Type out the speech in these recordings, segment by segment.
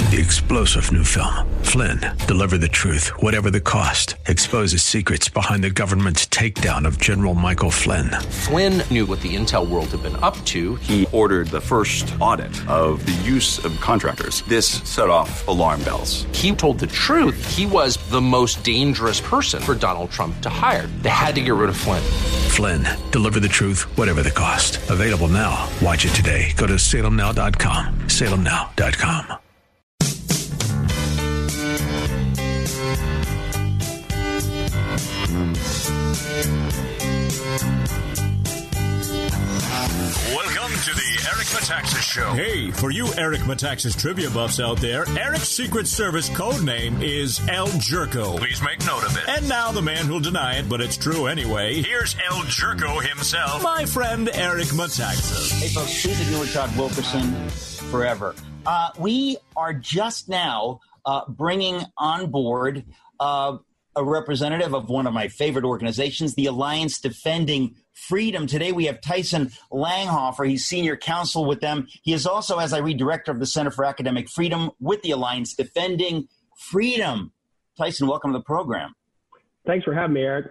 The explosive new film, Flynn, deliver the truth, whatever the cost, exposes secrets behind the government's takedown of General Michael Flynn. Flynn knew what the intel world had been up to. He ordered the first audit of the use of contractors. This set off alarm bells. He told the truth. He was the most dangerous person for Donald Trump to hire. They had to get rid of Flynn. Flynn, deliver the truth, whatever the cost. Available now. Watch it today. Go to salemnow.com. salemnow.com. Welcome to the Eric Metaxas Show. Hey, for you Eric Metaxas trivia buffs out there, Eric's Secret Service code name is El Jerko. Please make note of it. And now the man who'll deny it, but it's true anyway. Here's El Jerko himself. My friend Eric Metaxas. Hey folks, please ignore Todd Wilkerson forever. We are just now bringing on board a representative of one of my favorite organizations, the Alliance Defending Freedom. Today we have Tyson Langhofer. He's senior counsel with them. He is also, as I read, director of the Center for Academic Freedom with the Alliance Defending Freedom. Tyson, welcome to the program. Thanks for having me, Eric.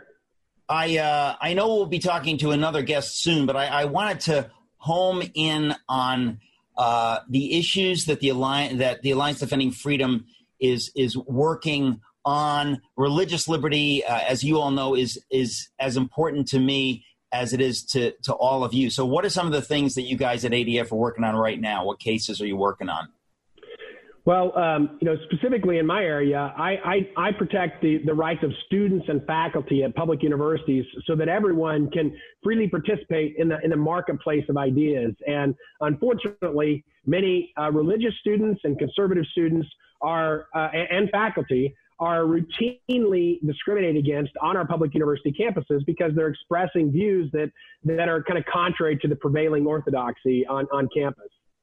I know we'll be talking to another guest soon, but I wanted to home in on the issues that the Alliance Defending Freedom is working on. Religious liberty, as you all know, is as important to me as it is to all of you. So what are some of the things that you guys at ADF are working on right now? What cases are you working on? Well, specifically in my area, I protect the rights of students and faculty at public universities so that everyone can freely participate in the marketplace of ideas. And unfortunately, many religious students and conservative students and faculty are routinely discriminated against on our public university campuses because they're expressing views that are kind of contrary to the prevailing orthodoxy on campus.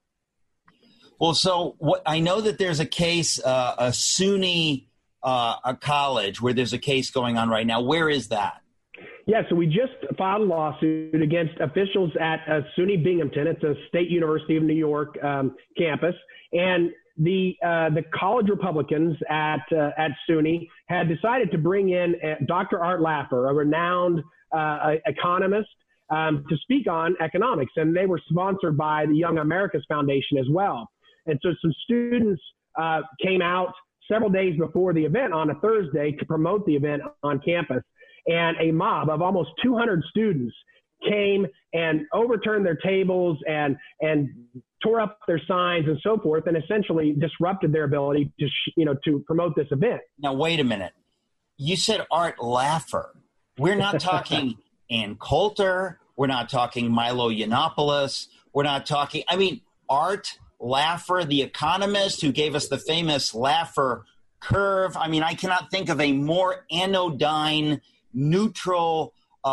Well, so I know that there's a case, a SUNY a college where there's a case going on right now. Where is that? Yeah, so we just filed a lawsuit against officials at SUNY Binghamton. It's a State University of New York campus, and the college Republicans at SUNY had decided to bring in Dr. Art Laffer, a renowned economist, to speak on economics, and they were sponsored by the Young America's Foundation as well. And so some students came out several days before the event on a Thursday to promote the event on campus, and a mob of almost 200 students came and overturned their tables and tore up their signs and so forth, and essentially disrupted their ability to promote this event. Now, wait a minute. You said Art Laffer. We're not talking Ann Coulter. We're not talking Milo Yiannopoulos. We're not talking, Art Laffer, the economist who gave us the famous Laffer curve. I cannot think of a more anodyne, neutral,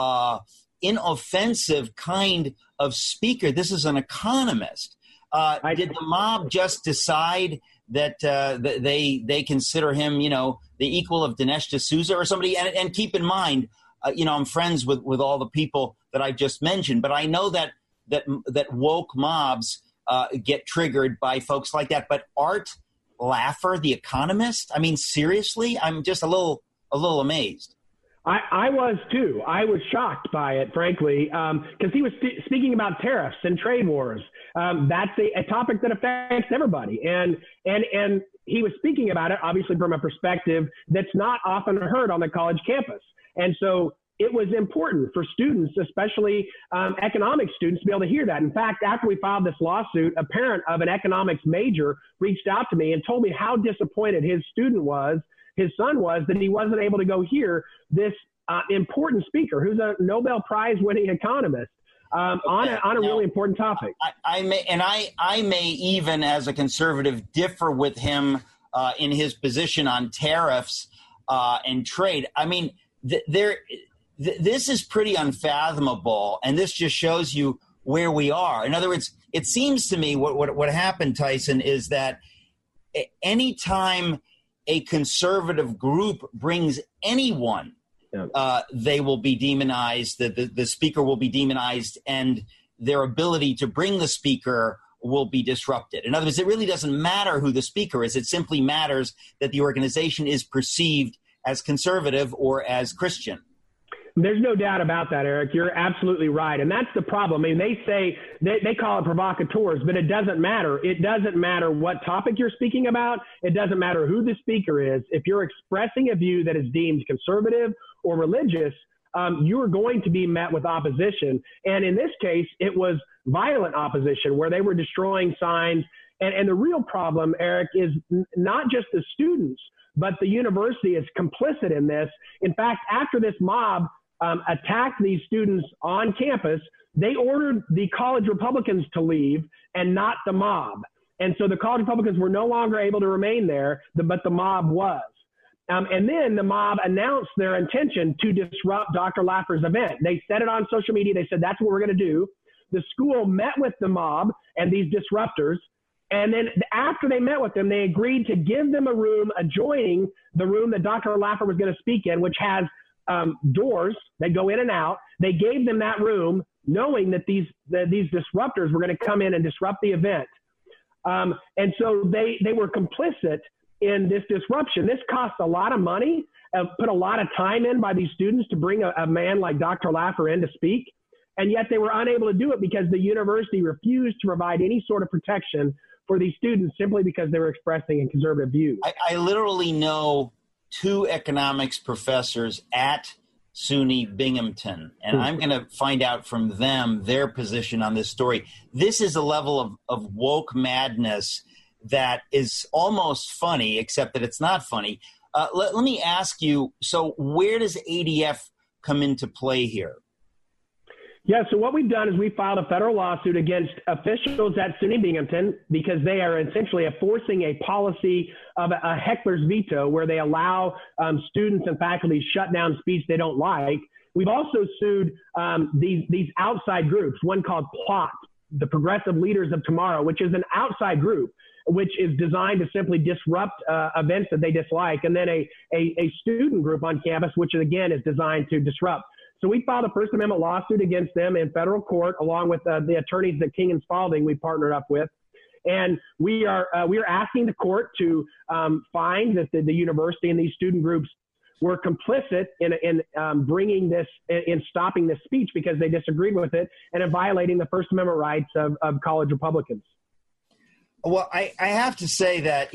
inoffensive kind of speaker. This is an economist. Did the mob just decide that they consider him, the equal of Dinesh D'Souza or somebody? And keep in mind, I'm friends with all the people that I've just mentioned, but I know that woke mobs get triggered by folks like that. But Art Laffer, the economist, seriously, I'm just a little amazed. I was too. I was shocked by it, frankly, because he was speaking about tariffs and trade wars. That's a topic that affects everybody. And he was speaking about it, obviously, from a perspective that's not often heard on the college campus. And so it was important for students, especially economics students, to be able to hear that. In fact, after we filed this lawsuit, a parent of an economics major reached out to me and told me how disappointed his son was that he wasn't able to go hear this important speaker who's a Nobel Prize winning economist on a really important topic. I may even, as a conservative, differ with him in his position on tariffs and trade. This is pretty unfathomable, and this just shows you where we are. In other words, it seems to me what happened, Tyson, is that anytime a conservative group brings anyone, they will be demonized, the speaker will be demonized, and their ability to bring the speaker will be disrupted. In other words, it really doesn't matter who the speaker is. It simply matters that the organization is perceived as conservative or as Christian. There's no doubt about that, Eric. You're absolutely right. And that's the problem. I mean, they say they call it provocateurs, but it doesn't matter. It doesn't matter what topic you're speaking about. It doesn't matter who the speaker is. If you're expressing a view that is deemed conservative or religious, you are going to be met with opposition. And in this case, it was violent opposition where they were destroying signs. And the real problem, Eric, is not just the students, but the university is complicit in this. In fact, after this mob attacked these students on campus, they ordered the college Republicans to leave and not the mob. And so the college Republicans were no longer able to remain there, but the mob was. And then the mob announced their intention to disrupt Dr. Laffer's event. They said it on social media. They said, that's what we're going to do. The school met with the mob and these disruptors. And then after they met with them, they agreed to give them a room adjoining the room that Dr. Laffer was going to speak in, which has doors that go in and out. They gave them that room knowing that these disruptors were going to come in and disrupt the event. And so they were complicit in this disruption. This cost a lot of money, put a lot of time in by these students to bring a man like Dr. Laffer in to speak. And yet they were unable to do it because the university refused to provide any sort of protection for these students simply because they were expressing a conservative view. I literally know 2 economics professors at SUNY Binghamton, and I'm going to find out from them their position on this story. This is a level of woke madness that is almost funny, except that it's not funny. Let me ask you, so where does ADF come into play here? Yeah, so what we've done is we filed a federal lawsuit against officials at SUNY Binghamton because they are essentially enforcing a policy of a heckler's veto where they allow students and faculty to shut down speech they don't like. We've also sued these outside groups, one called PLOT, the Progressive Leaders of Tomorrow, which is an outside group which is designed to simply disrupt events that they dislike, and then a student group on campus, which again is designed to disrupt. So we filed a First Amendment lawsuit against them in federal court, along with the attorneys that King and Spalding we partnered up with. And we are asking the court to find that the university and these student groups were complicit in bringing this, in stopping this speech because they disagreed with it and in violating the First Amendment rights of college Republicans. Well, I have to say that,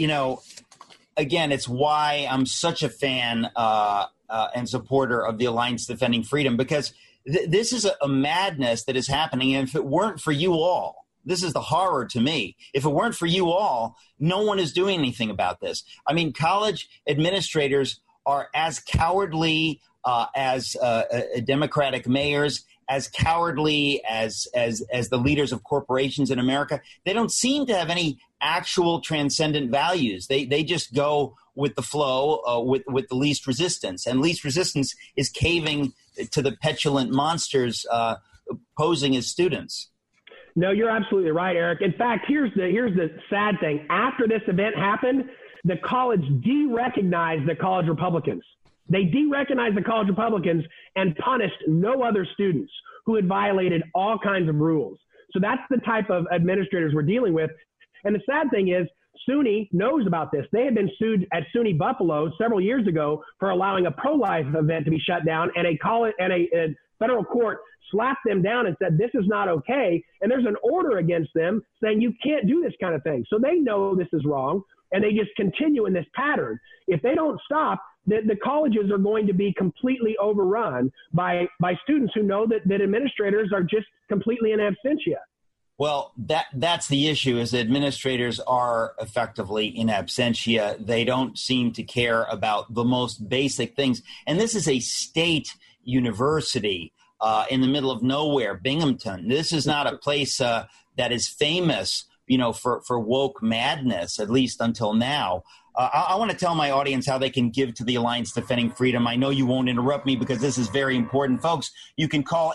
again, it's why I'm such a fan and supporter of the Alliance Defending Freedom, because this is a madness that is happening. And if it weren't for you all, this is the horror to me. If it weren't for you all, no one is doing anything about this. I mean, college administrators are as cowardly as Democratic mayors, as cowardly as the leaders of corporations in America. They don't seem to have any actual transcendent values. They just go with the flow, with the least resistance. And least resistance is caving to the petulant monsters posing as students. No, you're absolutely right, Eric. In fact, here's the sad thing. After this event happened, the college de-recognized the college Republicans. They de-recognized the college Republicans and punished no other students who had violated all kinds of rules. So that's the type of administrators we're dealing with. And the sad thing is, SUNY knows about this. They had been sued at SUNY Buffalo several years ago for allowing a pro-life event to be shut down, and a federal court slapped them down and said, this is not okay. And there's an order against them saying you can't do this kind of thing. So they know this is wrong, and they just continue in this pattern. If they don't stop, the colleges are going to be completely overrun by students who know that administrators are just completely in absentia. Well, that's the issue, is administrators are effectively in absentia. They don't seem to care about the most basic things. And this is a state university in the middle of nowhere, Binghamton. This is not a place that is famous, for woke madness, at least until now. I want to tell my audience how they can give to the Alliance Defending Freedom. I know you won't interrupt me because this is very important. Folks, you can call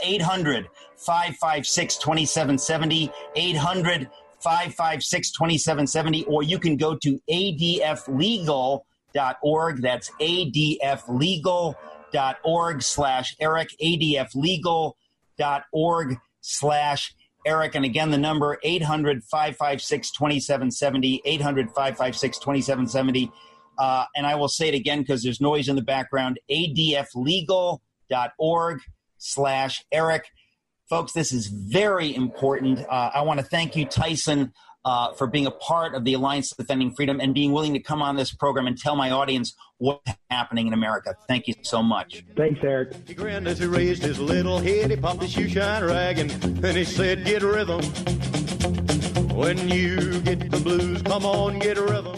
800-556-2770, 800-556-2770, or you can go to adflegal.org. That's adflegal.org/Eric, adflegal.org/Eric. Eric. And again, the number 800-556-2770, 800-556-2770. And I will say it again because there's noise in the background, adflegal.org/Eric. Folks, this is very important. I want to thank you, Tyson, for being a part of the Alliance Defending Freedom and being willing to come on this program and tell my audience what's happening in America. Thank you so much. Thanks, Eric. He grinned as he raised his little head. He popped his shoe shine rag and he said, "Get rhythm. When you get the blues, come on, get rhythm."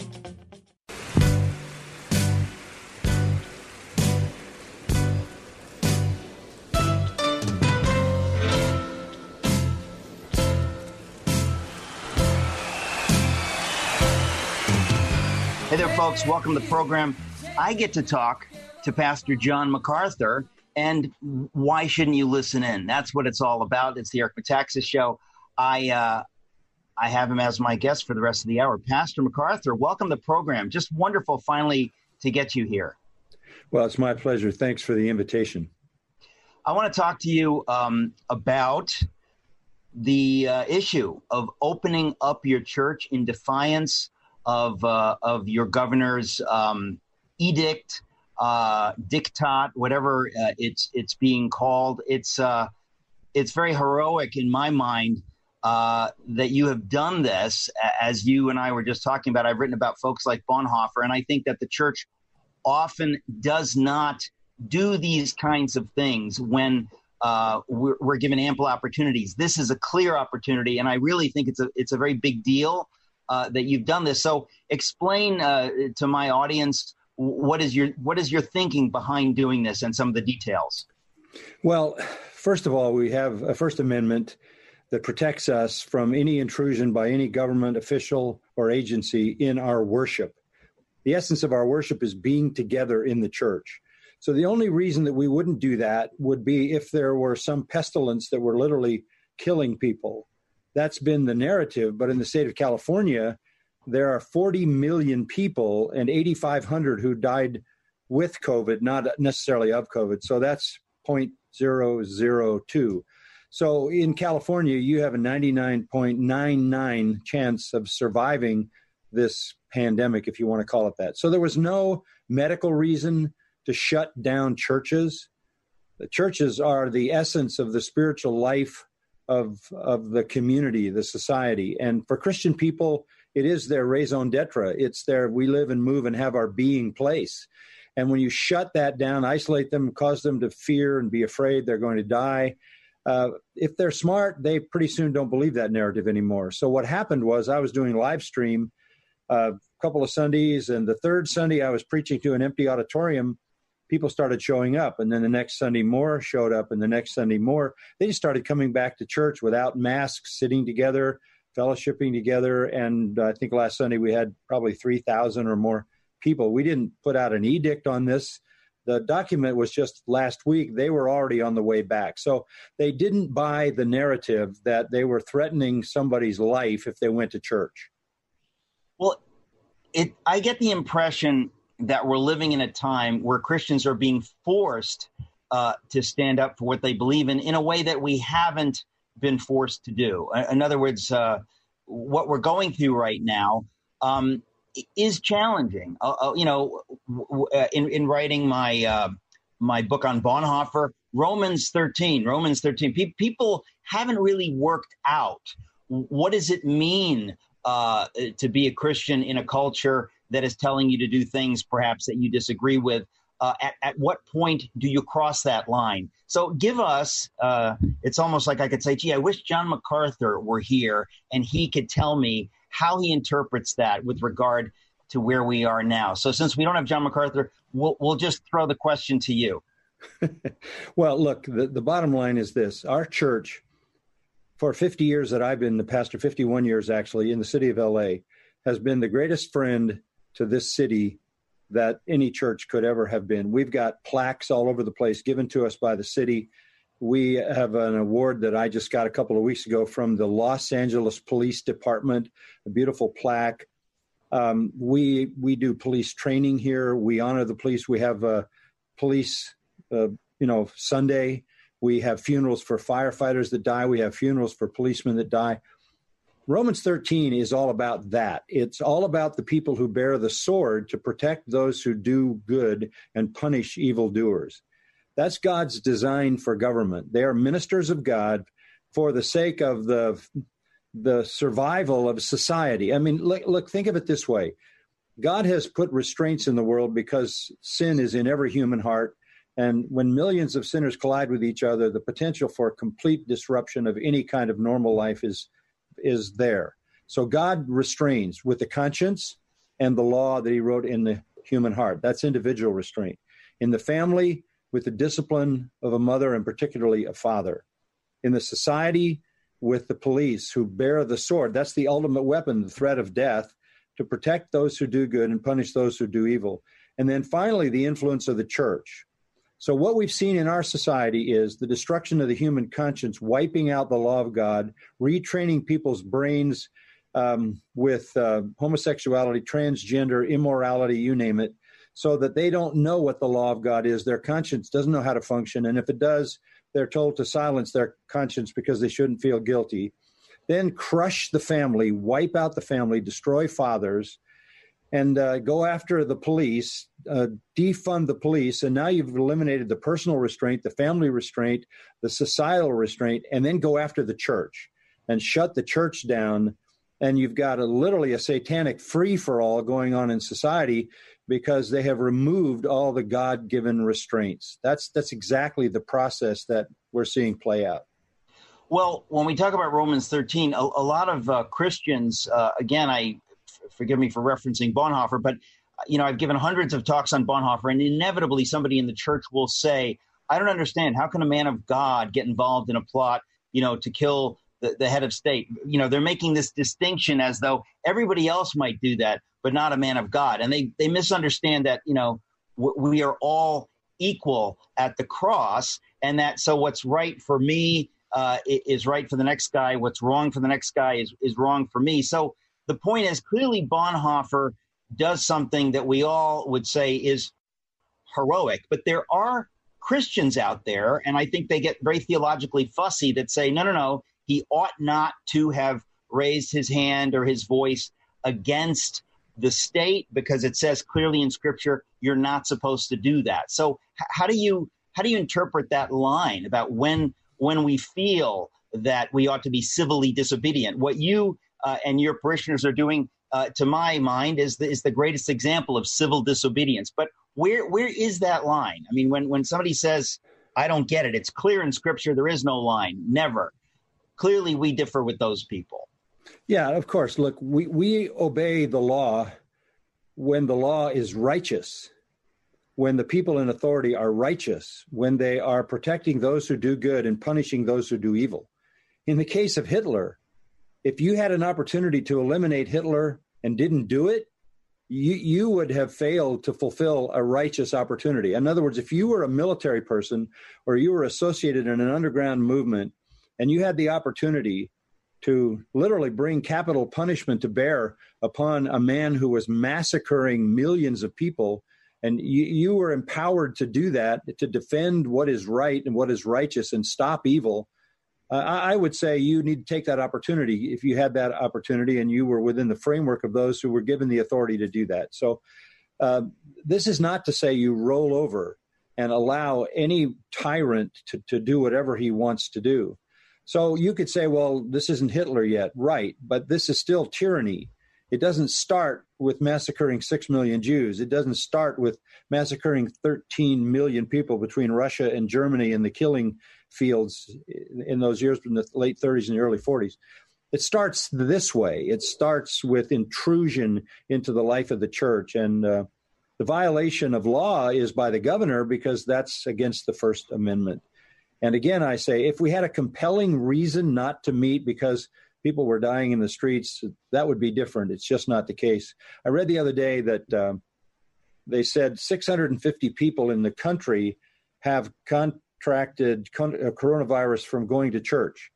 Hey there, folks. Welcome to the program. I get to talk to Pastor John MacArthur, and why shouldn't you listen in? That's what it's all about. It's the Eric Metaxas Show. I have him as my guest for the rest of the hour. Pastor MacArthur, welcome to the program. Just wonderful finally to get you here. Well, it's my pleasure. Thanks for the invitation. I want to talk to you about the issue of opening up your church in defiance of your governor's edict, diktat, whatever it's being called. It's very heroic in my mind that you have done this. As you and I were just talking about, I've written about folks like Bonhoeffer, and I think that the church often does not do these kinds of things when we're given ample opportunities. This is a clear opportunity, and I really think it's a very big deal that you've done this. So explain to my audience what is your thinking behind doing this and some of the details. Well, first of all, we have a First Amendment that protects us from any intrusion by any government official or agency in our worship. The essence of our worship is being together in the church. So the only reason that we wouldn't do that would be if there were some pestilence that were literally killing people. That's been the narrative. But in the state of California, there are 40 million people and 8,500 who died with COVID, not necessarily of COVID. So that's 0.002. So in California, you have a 99.99 chance of surviving this pandemic, if you want to call it that. So there was no medical reason to shut down churches. The churches are the essence of the spiritual life of the community, the society. And for Christian people, it is their raison d'etre. It's their we live and move and have our being place. And when you shut that down, isolate them, cause them to fear and be afraid they're going to die, if they're smart, they pretty soon don't believe that narrative anymore. So what happened was I was doing live stream a couple of Sundays, and the third Sunday I was preaching to an empty auditorium. People started showing up, and then the next Sunday more showed up, and the next Sunday more. They just started coming back to church without masks, sitting together, fellowshipping together, and I think last Sunday we had probably 3,000 or more people. We didn't put out an edict on this. The document was just last week. They were already on the way back. So they didn't buy the narrative that they were threatening somebody's life if they went to church. Well, I get the impression that we're living in a time where Christians are being forced to stand up for what they believe in a way that we haven't been forced to do. In other words, what we're going through right now is challenging. In writing my book on Bonhoeffer, Romans 13, people haven't really worked out what does it mean to be a Christian in a culture that is telling you to do things perhaps that you disagree with. At what point do you cross that line? So give us, it's almost like I could say, gee, I wish John MacArthur were here and he could tell me how he interprets that with regard to where we are now. So since we don't have John MacArthur, we'll just throw the question to you. Well, look, the bottom line is this. Our church, for 50 years that I've been the pastor, 51 years actually, in the city of L.A., has been the greatest friend to this city that any church could ever have been. We've got plaques all over the place given to us by the city. We have an award that I just got a couple of weeks ago from the Los Angeles Police Department, a beautiful plaque. We do police training here. We honor the police. We have a police, Sunday. We have funerals for firefighters that die. We have funerals for policemen that die. Romans 13 is all about that. It's all about the people who bear the sword to protect those who do good and punish evildoers. That's God's design for government. They are ministers of God for the sake of the survival of society. I mean, look, think of it this way. God has put restraints in the world because sin is in every human heart. And when millions of sinners collide with each other, the potential for complete disruption of any kind of normal life is there. So God restrains with the conscience and the law that he wrote in the human heart. That's individual restraint. In the family, with the discipline of a mother and particularly a father. In the society, with the police who bear the sword. That's the ultimate weapon, the threat of death, to protect those who do good and punish those who do evil. And then finally, the influence of the church. So what we've seen in our society is the destruction of the human conscience, wiping out the law of God, retraining people's brains with homosexuality, transgender, immorality, you name it, so that they don't know what the law of God is. Their conscience doesn't know how to function. And if it does, they're told to silence their conscience because they shouldn't feel guilty. Then crush the family, wipe out the family, destroy fathers, and go after the police, defund the police. And now you've eliminated the personal restraint, the family restraint, the societal restraint, and then go after the church and shut the church down. And you've got literally a satanic free-for-all going on in society because they have removed all the God-given restraints. That's exactly the process that we're seeing play out. Well, when we talk about Romans 13, a lot of Christians, again, forgive me for referencing Bonhoeffer, but I've given hundreds of talks on Bonhoeffer, and inevitably somebody in the church will say, I don't understand. How can a man of God get involved in a plot, to kill the head of state? They're making this distinction as though everybody else might do that, but not a man of God. And they misunderstand that, we are all equal at the cross, and that so what's right for me is right for the next guy. What's wrong for the next guy is wrong for me. So the point is, clearly Bonhoeffer does something that we all would say is heroic, but there are Christians out there, and I think they get very theologically fussy, that say, no, he ought not to have raised his hand or his voice against the state because it says clearly in Scripture you're not supposed to do that. So how do you interpret that line about when we feel that we ought to be civilly disobedient? What you and your parishioners are doing, to my mind, is the greatest example of civil disobedience. But where is that line? I mean, when somebody says, I don't get it, it's clear in Scripture there is no line, never. Clearly, we differ with those people. Yeah, of course. Look, we obey the law when the law is righteous, when the people in authority are righteous, when they are protecting those who do good and punishing those who do evil. In the case of Hitler, if you had an opportunity to eliminate Hitler and didn't do it, you would have failed to fulfill a righteous opportunity. In other words, if you were a military person or you were associated in an underground movement and you had the opportunity to literally bring capital punishment to bear upon a man who was massacring millions of people, and you were empowered to do that, to defend what is right and what is righteous and stop evil, I would say you need to take that opportunity if you had that opportunity and you were within the framework of those who were given the authority to do that. So this is not to say you roll over and allow any tyrant to do whatever he wants to do. So you could say, well, this isn't Hitler yet. Right. But this is still tyranny. It doesn't start with massacring 6 million Jews. It doesn't start with massacring 13 million people between Russia and Germany in the killing fields in those years from the late 30s and the early 40s. It starts this way. It starts with intrusion into the life of the church. And the violation of law is by the governor because that's against the First Amendment. And again, I say, if we had a compelling reason not to meet because people were dying in the streets, that would be different. It's just not the case. I read the other day that they said 650 people in the country have contracted coronavirus from going to church.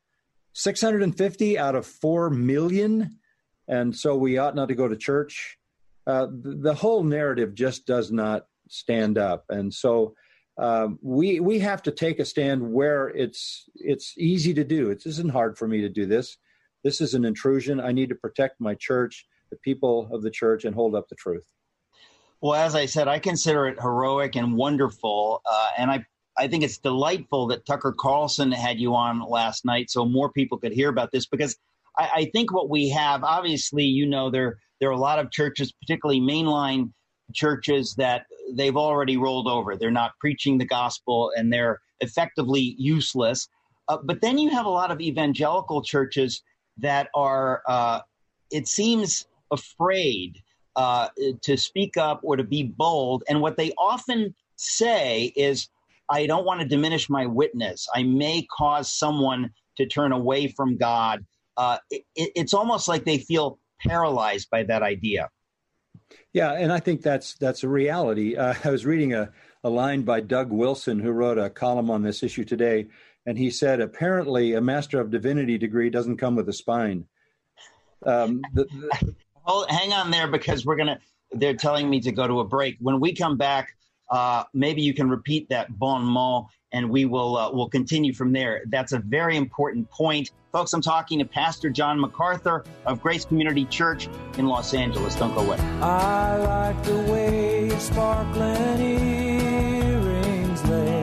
650 out of 4 million, and so we ought not to go to church. The whole narrative just does not stand up. And so We have to take a stand where it's easy to do. It isn't hard for me to do this. This is an intrusion. I need to protect my church, the people of the church, and hold up the truth. Well, as I said, I consider it heroic and wonderful, and I think it's delightful that Tucker Carlson had you on last night so more people could hear about this, because I think what we have, obviously, there are a lot of churches, particularly mainline churches, that they've already rolled over. They're not preaching the gospel, and they're effectively useless. But then you have a lot of evangelical churches that are, it seems, afraid to speak up or to be bold. And what they often say is, I don't want to diminish my witness. I may cause someone to turn away from God. It's almost like they feel paralyzed by that idea. Yeah, and I think that's a reality. I was reading a line by Doug Wilson, who wrote a column on this issue today, and he said, apparently a Master of Divinity degree doesn't come with a spine. Hang on there, because they're telling me to go to a break. When we come back, maybe you can repeat that bon mot, and we'll continue from there. That's a very important point. Folks, I'm talking to Pastor John MacArthur of Grace Community Church in Los Angeles. Don't go away. I like the way your sparkling earrings lay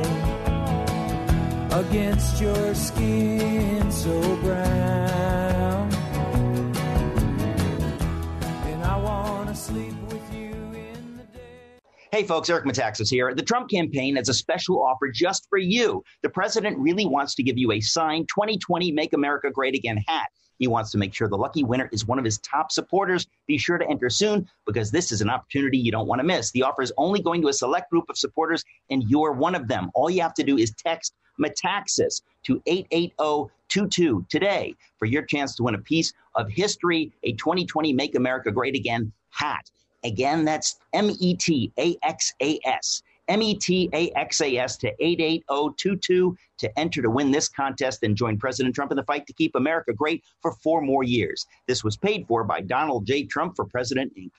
against your skin so brown, and I want to sleep with you in the day. Hey folks, Eric Metaxas here. The Trump campaign has a special offer just for you. The president really wants to give you a signed 2020 Make America Great Again hat. He wants to make sure the lucky winner is one of his top supporters. Be sure to enter soon, because this is an opportunity you don't want to miss. The offer is only going to a select group of supporters, and you're one of them. All you have to do is text Metaxas to 88022 today for your chance to win a piece of history, a 2020 Make America Great Again hat. Again, that's METAXAS. METAXAS to 88022 to enter to win this contest and join President Trump in the fight to keep America great for 4 more years. This was paid for by Donald J. Trump for President, Inc.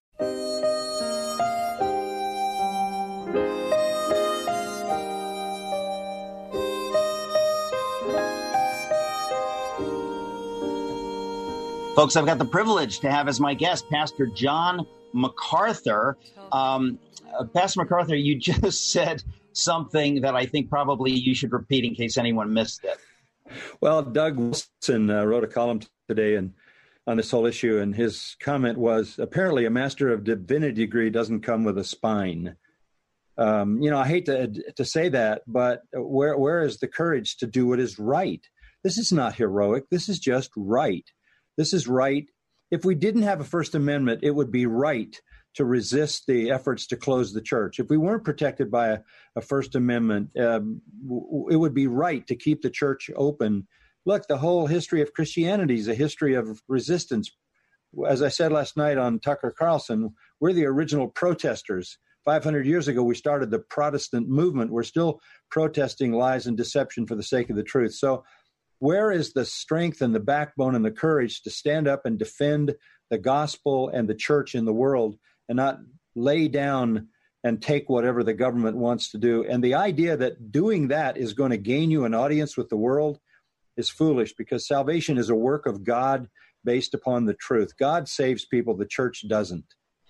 Folks, I've got the privilege to have as my guest Pastor John MacArthur. Pastor MacArthur, you just said something that I think probably you should repeat in case anyone missed it. Well, Doug Wilson wrote a column today on this whole issue, and his comment was, apparently a Master of Divinity degree doesn't come with a spine. I hate to say that, but where is the courage to do what is right? This is not heroic. This is just right. This is right. If we didn't have a First Amendment, it would be right to resist the efforts to close the church. If we weren't protected by a First Amendment, it would be right to keep the church open. Look, the whole history of Christianity is a history of resistance. As I said last night on Tucker Carlson, we're the original protesters. 500 years ago, we started the Protestant movement. We're still protesting lies and deception for the sake of the truth. So where is the strength and the backbone and the courage to stand up and defend the gospel and the church in the world and not lay down and take whatever the government wants to do? And the idea that doing that is going to gain you an audience with the world is foolish, because salvation is a work of God based upon the truth. God saves people, the church doesn't.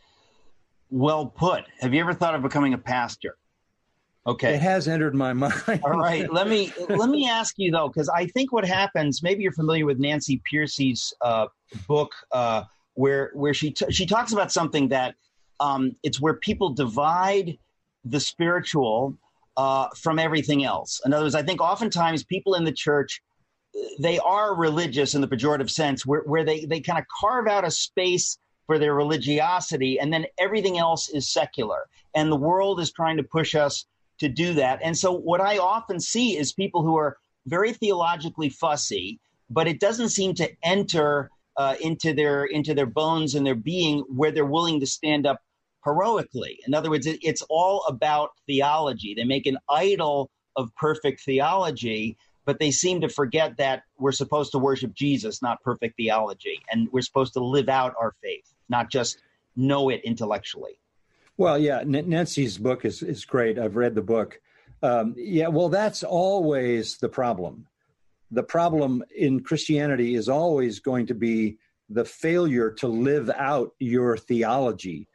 Well put. Have you ever thought of becoming a pastor? Okay. It has entered my mind. All right. Let me ask you, though, because I think what happens, maybe you're familiar with Nancy Pearcey's book where she talks about something that it's where people divide the spiritual from everything else. In other words, I think oftentimes people in the church, they are religious in the pejorative sense, where they kind of carve out a space for their religiosity, and then everything else is secular. And the world is trying to push us to do that. And so what I often see is people who are very theologically fussy, but it doesn't seem to enter into their bones and their being where they're willing to stand up heroically. In other words, it's all about theology. They make an idol of perfect theology, but they seem to forget that we're supposed to worship Jesus, not perfect theology. And we're supposed to live out our faith, not just know it intellectually. Well, yeah, Nancy's book is great. I've read the book. Well, that's always the problem. The problem in Christianity is always going to be the failure to live out your theology.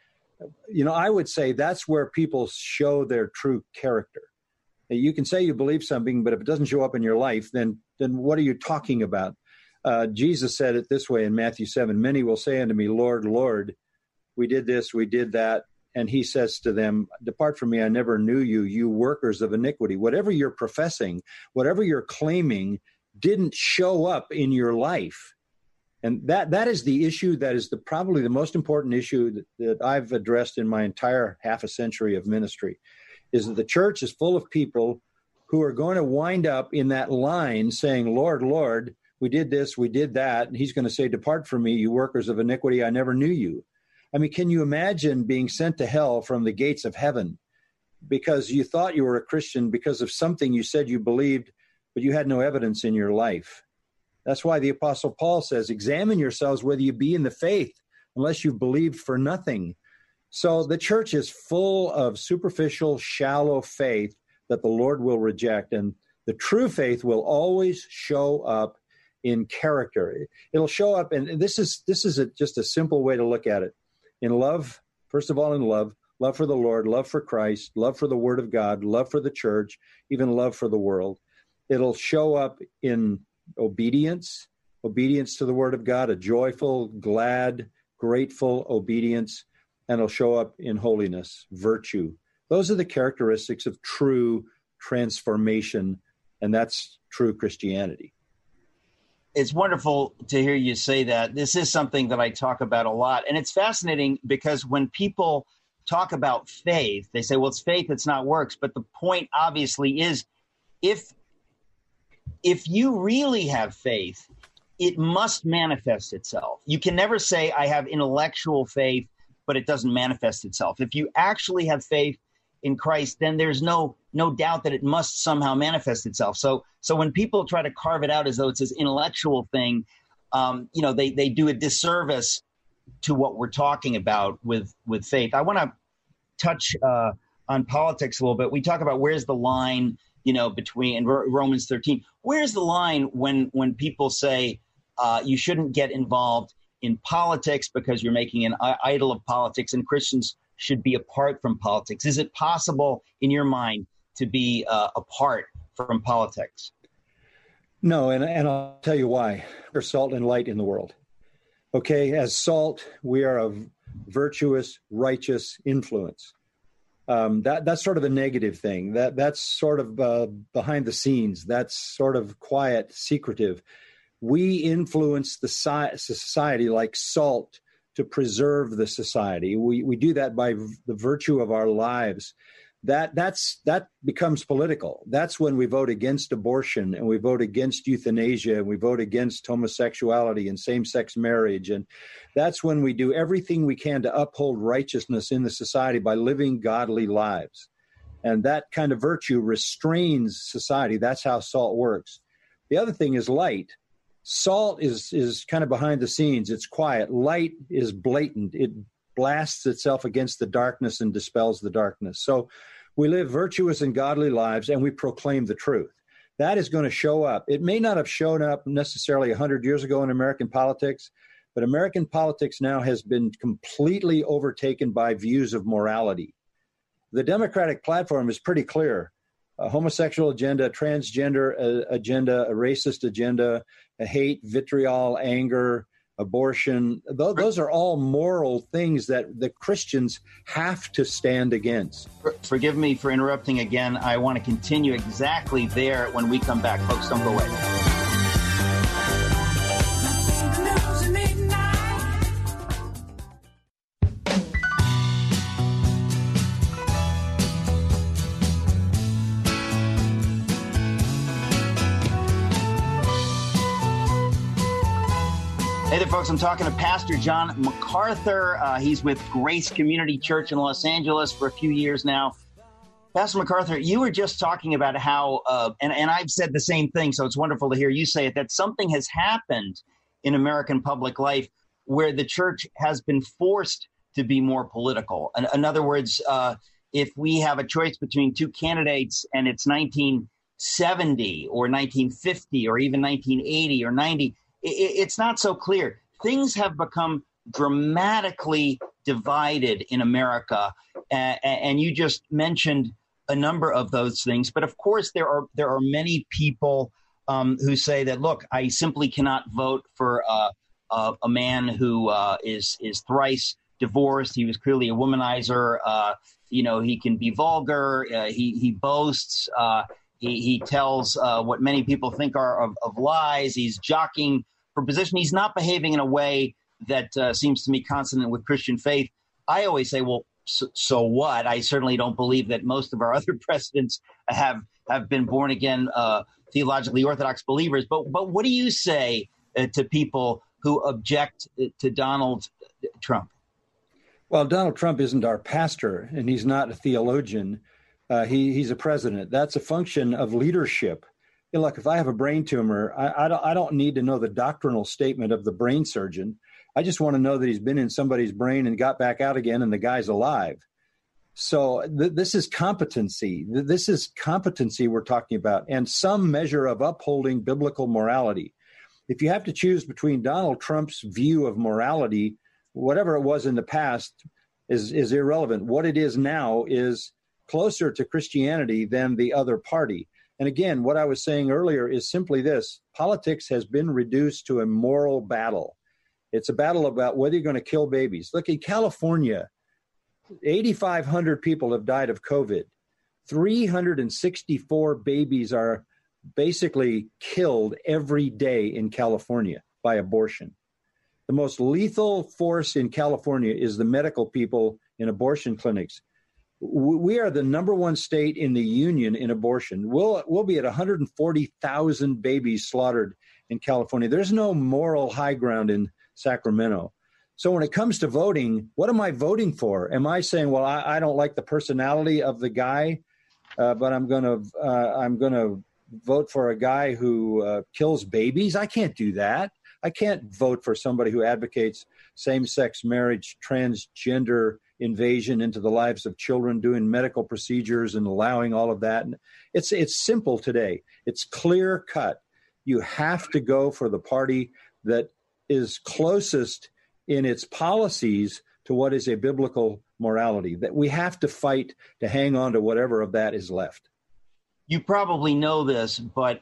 I would say that's where people show their true character. You can say you believe something, but if it doesn't show up in your life, then what are you talking about? Jesus said it this way in Matthew 7, "Many will say unto me, Lord, Lord, we did this, we did that." And he says to them, "Depart from me, I never knew you, you workers of iniquity." Whatever you're professing, whatever you're claiming, didn't show up in your life. And that is the issue that is probably the most important issue that I've addressed in my entire half a century of ministry, is that the church is full of people who are going to wind up in that line saying, "Lord, Lord, we did this, we did that." And he's going to say, "Depart from me, you workers of iniquity, I never knew you." I mean, can you imagine being sent to hell from the gates of heaven because you thought you were a Christian because of something you said you believed, but you had no evidence in your life? That's why the Apostle Paul says, "Examine yourselves whether you be in the faith, unless you've believed for nothing." So the church is full of superficial, shallow faith that the Lord will reject. And the true faith will always show up in character. It'll show up, and this is just a simple way to look at it. In love, first of all, in love for the Lord, love for Christ, love for the Word of God, love for the church, even love for the world. It'll show up in obedience to the Word of God, a joyful, glad, grateful obedience, and it'll show up in holiness, virtue. Those are the characteristics of true transformation, and that's true Christianity. It's wonderful to hear you say that. This is something that I talk about a lot, and it's fascinating because when people talk about faith, they say, well, it's faith, it's not works. But the point obviously is if you really have faith, it must manifest itself. You can never say I have intellectual faith, but it doesn't manifest itself. If you actually have faith in Christ, then there's no doubt that it must somehow manifest itself. So when people try to carve it out as though it's this intellectual thing, they do a disservice to what we're talking about with faith. I want to touch on politics a little bit. We talk about where's the line, between Romans 13. Where's the line when people say you shouldn't get involved in politics because you're making an idol of politics and Christians should be apart from politics? Is it possible in your mind to be apart from politics? No, and I'll tell you why. We're salt and light in the world. Okay, as salt, we are a virtuous, righteous influence. That's sort of a negative thing. That's sort of behind the scenes. That's sort of quiet, secretive. We influence the society like salt to preserve the society. We do that by the virtue of our lives. That becomes political. That's when we vote against abortion and we vote against euthanasia and we vote against homosexuality and same-sex marriage. And that's when we do everything we can to uphold righteousness in the society by living godly lives. And that kind of virtue restrains society. That's how salt works. The other thing is light. Salt is kind of behind the scenes. It's quiet. Light is blatant. It blasts itself against the darkness and dispels the darkness. So we live virtuous and godly lives, and we proclaim the truth. That is going to show up. It may not have shown up necessarily 100 years ago in American politics, but American politics now has been completely overtaken by views of morality. The Democratic platform is pretty clear. A homosexual agenda, transgender agenda, a racist agenda, a hate, vitriol, anger, abortion. Those are all moral things that the Christians have to stand against. Forgive me for interrupting again. I want to continue exactly there when we come back. Folks, don't go away. Hey there, folks. I'm talking to Pastor John MacArthur. He's with Grace Community Church in Los Angeles for a few years now. Pastor MacArthur, you were just talking about how, and I've said the same thing, so it's wonderful to hear you say it, that something has happened in American public life where the church has been forced to be more political. In other words, if we have a choice between two candidates and it's 1970 or 1950 or even 1980 or 90, it's not so clear. Things have become dramatically divided in America, and you just mentioned a number of those things. But of course, there are many people who say that, look, I simply cannot vote for a man who is thrice divorced. He was clearly a womanizer. He can be vulgar. He boasts. He tells what many people think are of lies. He's jockeying for position. He's not behaving in a way that seems to me consonant with Christian faith. I always say, well, so what? I certainly don't believe that most of our other presidents have been born again, theologically orthodox believers. But what do you say to people who object to Donald Trump? Well, Donald Trump isn't our pastor, and he's not a theologian. He's a president. That's a function of leadership. Look, if I have a brain tumor, I don't need to know the doctrinal statement of the brain surgeon. I just want to know that he's been in somebody's brain and got back out again, and the guy's alive. So this is competency. This is competency we're talking about, and some measure of upholding biblical morality. If you have to choose between Donald Trump's view of morality, whatever it was in the past is irrelevant. What it is now is closer to Christianity than the other party. And again, what I was saying earlier is simply this. Politics has been reduced to a moral battle. It's a battle about whether you're going to kill babies. Look, in California, 8,500 people have died of COVID. 364 babies are basically killed every day in California by abortion. The most lethal force in California is the medical people in abortion clinics. We are the number one state in the union in abortion. We'll be at 140,000 babies slaughtered in California. There's no moral high ground in Sacramento. So when it comes to voting, what am I voting for? Am I saying, well, I don't like the personality of the guy, but I'm going to vote for a guy who kills babies? I can't do that. I can't vote for somebody who advocates same-sex marriage, transgender invasion into the lives of children, doing medical procedures and allowing all of that. It's simple today. It's clear cut. You have to go for the party that is closest in its policies to what is a biblical morality, that we have to fight to hang on to whatever of that is left. You probably know this, but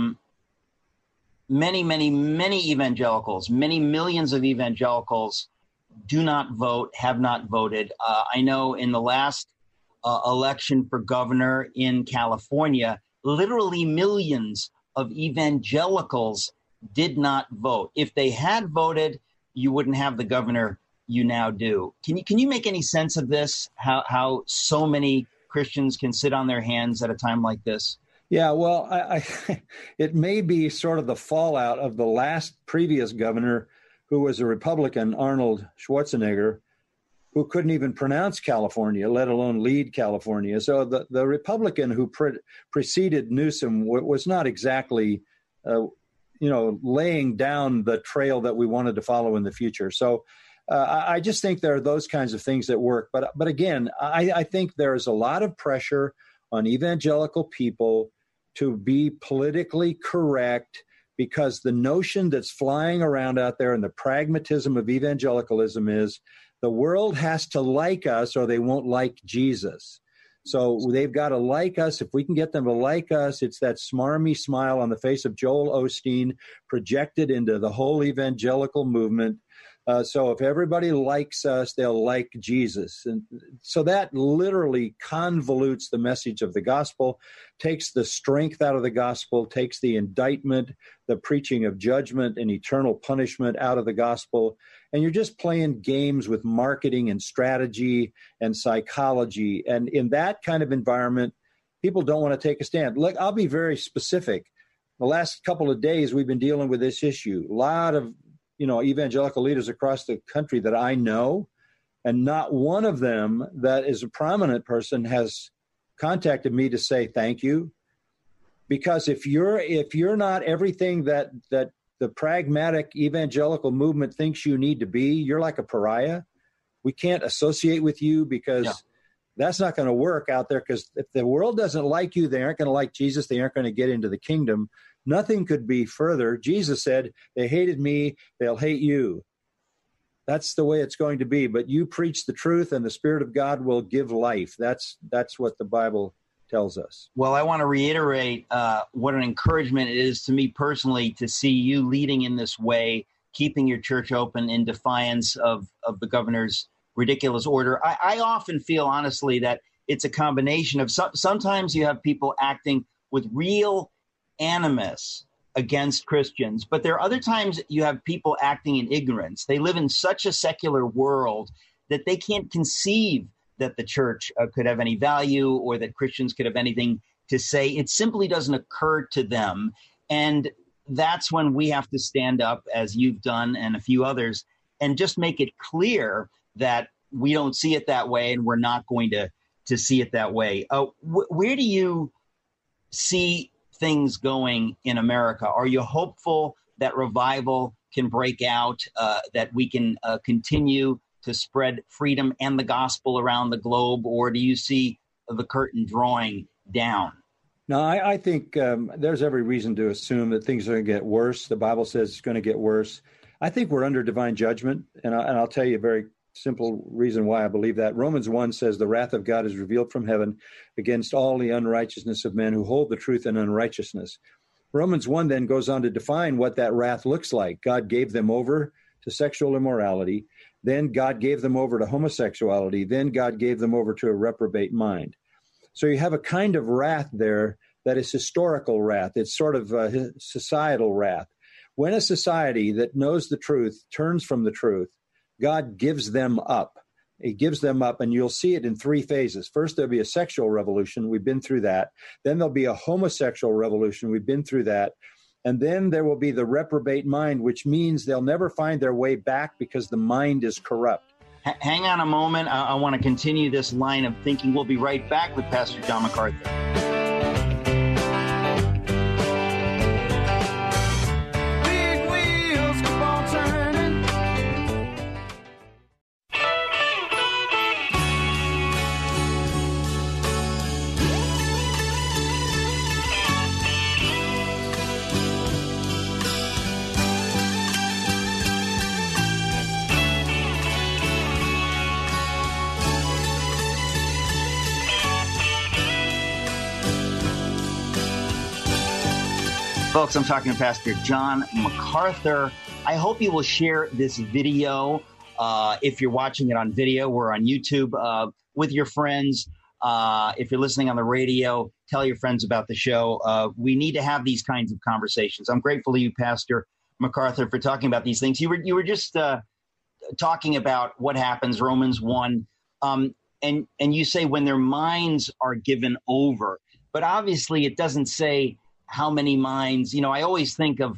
many evangelicals, many millions of evangelicals do not vote, have not voted. I know in the last election for governor in California, literally millions of evangelicals did not vote. If they had voted, you wouldn't have the governor you now do. Can you make any sense of this? How so many Christians can sit on their hands at a time like this? Yeah, well, it may be sort of the fallout of the previous governor, who was a Republican, Arnold Schwarzenegger, who couldn't even pronounce California, let alone lead California. So the Republican who preceded Newsom was not exactly, laying down the trail that we wanted to follow in the future. So I just think there are those kinds of things that work. But again, I think there is a lot of pressure on evangelical people to be politically correct, because the notion that's flying around out there and the pragmatism of evangelicalism is the world has to like us or they won't like Jesus. So they've got to like us. If we can get them to like us, it's that smarmy smile on the face of Joel Osteen projected into the whole evangelical movement. So if everybody likes us, they'll like Jesus. And so that literally convolutes the message of the gospel, takes the strength out of the gospel, takes the indictment, the preaching of judgment and eternal punishment out of the gospel. And you're just playing games with marketing and strategy and psychology. And in that kind of environment, people don't want to take a stand. Look, I'll be very specific. The last couple of days, we've been dealing with this issue. A lot of evangelical leaders across the country that I know, and not one of them that is a prominent person has contacted me to say thank you. Because if you're not everything that the pragmatic evangelical movement thinks you need to be, you're like a pariah. We can't associate with you because That's not going to work out there, because if the world doesn't like you, they aren't going to like Jesus. They aren't going to get into the kingdom. Nothing could be further. Jesus said, they hated me, they'll hate you. That's the way it's going to be. But you preach the truth, and the Spirit of God will give life. That's what the Bible tells us. Well, I want to reiterate what an encouragement it is to me personally to see you leading in this way, keeping your church open in defiance of the governor's ridiculous order. I often feel, honestly, that it's a combination of sometimes you have people acting with real animus against Christians, but there are other times you have people acting in ignorance. They live in such a secular world that they can't conceive that the church could have any value or that Christians could have anything to say. It simply doesn't occur to them. And that's when we have to stand up, as you've done and a few others, and just make it clear that we don't see it that way, and we're not going to see it that way. Where do you see things going in America? Are you hopeful that revival can break out, that we can continue to spread freedom and the gospel around the globe, or do you see the curtain drawing down? No, I think there's every reason to assume that things are going to get worse. The Bible says it's going to get worse. I think we're under divine judgment, and I'll tell you a very simple reason why I believe that. Romans 1 says the wrath of God is revealed from heaven against all the unrighteousness of men who hold the truth in unrighteousness. Romans 1 then goes on to define what that wrath looks like. God gave them over to sexual immorality. Then God gave them over to homosexuality. Then God gave them over to a reprobate mind. So you have a kind of wrath there that is historical wrath. It's sort of societal wrath. When a society that knows the truth turns from the truth, God gives them up. He gives them up, and you'll see it in three phases. First, there'll be a sexual revolution. We've been through that. Then there'll be a homosexual revolution. We've been through that. And then there will be the reprobate mind, which means they'll never find their way back because the mind is corrupt. Hang on a moment. I want to continue this line of thinking. We'll be right back with Pastor John MacArthur. Folks, I'm talking to Pastor John MacArthur. I hope you will share this video. If you're watching it on video, we're on YouTube, with your friends. If you're listening on the radio, tell your friends about the show. We need to have these kinds of conversations. I'm grateful to you, Pastor MacArthur, for talking about these things. You were just talking about what happens, Romans 1, and you say when their minds are given over. But obviously it doesn't say how many minds. I always think of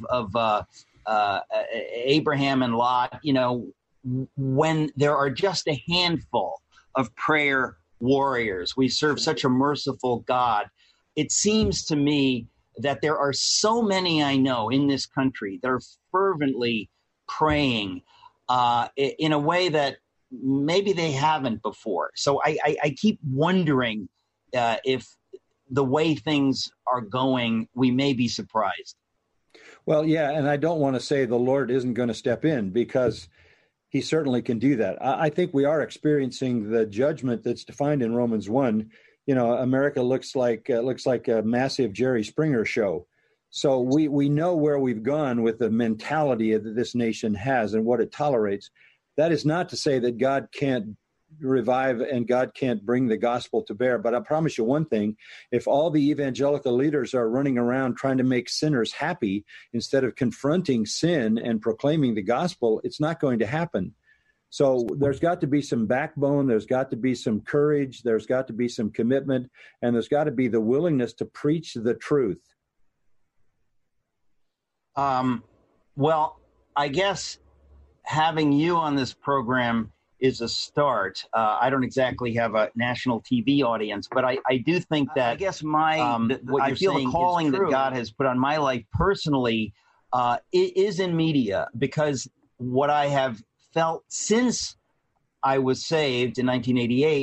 Abraham and Lot, when there are just a handful of prayer warriors. We serve such a merciful God. It seems to me that there are so many I know in this country that are fervently praying in a way that maybe they haven't before. So I keep wondering if the way things are going, we may be surprised. Well, yeah, and I don't want to say the Lord isn't going to step in, because he certainly can do that. I think we are experiencing the judgment that's defined in Romans 1. America looks like a massive Jerry Springer show. So we know where we've gone with the mentality that this nation has and what it tolerates. That is not to say that God can't revive and God can't bring the gospel to bear. But I promise you one thing, if all the evangelical leaders are running around trying to make sinners happy instead of confronting sin and proclaiming the gospel, it's not going to happen. So there's got to be some backbone, there's got to be some courage, there's got to be some commitment, and there's got to be the willingness to preach the truth. Well, I guess having you on this program is a start. I don't exactly have a national TV audience, but I do think that I guess I feel the calling that God has put on my life personally is in media, because what I have felt since I was saved in 1988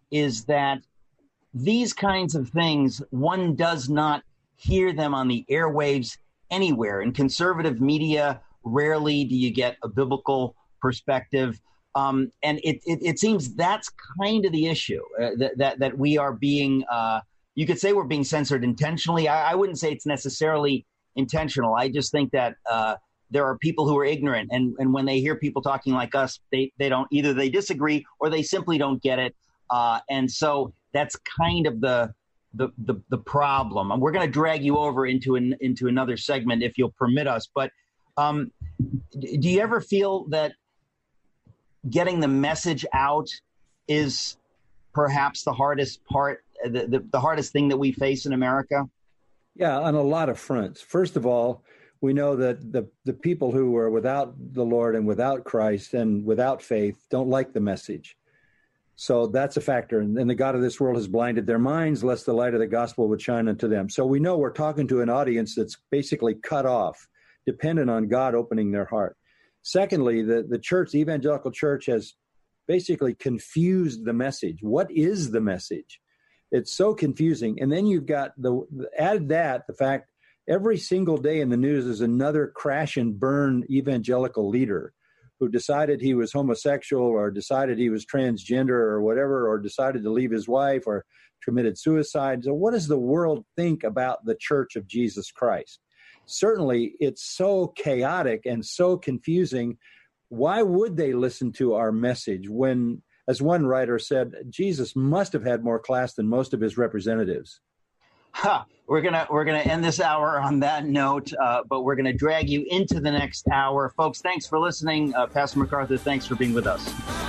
is that these kinds of things, one does not hear them on the airwaves anywhere. In conservative media, rarely do you get a biblical perspective. And it seems that's kind of the issue, that we are being, you could say we're being censored intentionally. I wouldn't say it's necessarily intentional. I just think that there are people who are ignorant. And when they hear people talking like us, they don't, either they disagree or they simply don't get it. And so that's kind of the problem. And we're going to drag you over into another segment if you'll permit us. But do you ever feel that getting the message out is perhaps the hardest part, the hardest thing that we face in America? Yeah, on a lot of fronts. First of all, we know that the people who are without the Lord and without Christ and without faith don't like the message. So that's a factor. And the God of this world has blinded their minds, lest the light of the gospel would shine unto them. So we know we're talking to an audience that's basically cut off, dependent on God opening their heart. Secondly, the church, the evangelical church, has basically confused the message. What is the message? It's so confusing. And then you've got add that the fact every single day in the news is another crash and burn evangelical leader who decided he was homosexual or decided he was transgender or whatever, or decided to leave his wife or committed suicide. So what does the world think about the Church of Jesus Christ? Certainly, it's so chaotic and so confusing. Why would they listen to our message when, as one writer said, Jesus must have had more class than most of his representatives? We're gonna end this hour on that note, but we're gonna drag you into the next hour, folks. Thanks for listening, Pastor MacArthur. Thanks for being with us.